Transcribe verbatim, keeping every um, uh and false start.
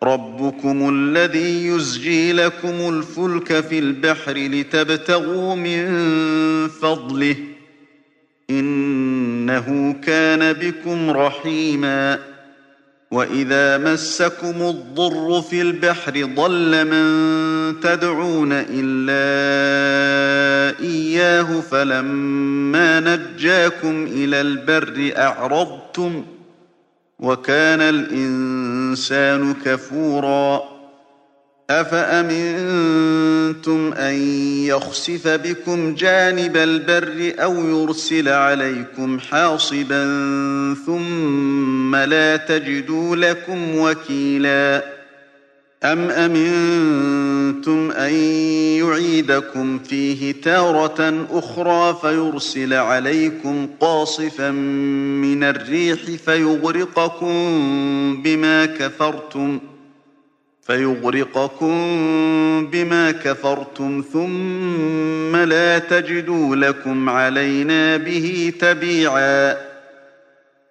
ربكم الذي يزجي لكم الفلك في البحر لتبتغوا من فضله إنه كان بكم رحيما وإذا مسكم الضر في البحر ضل من تدعون إلا إياه فلما نجاكم إلى البر أعرضتم وكان الإنسان كفورا أفأمنتم أن يخسف بكم جانب البر أو يرسل عليكم حاصبا ثم لا تجدوا لكم وكيلا أم أمنتم أن يعيدكم فيه تارة أخرى فيرسل عليكم قاصفا من الريح فيغرقكم بما كفرتم فيغرقكم بما كفرتم ثم لا تجدوا لكم علينا به تبيعا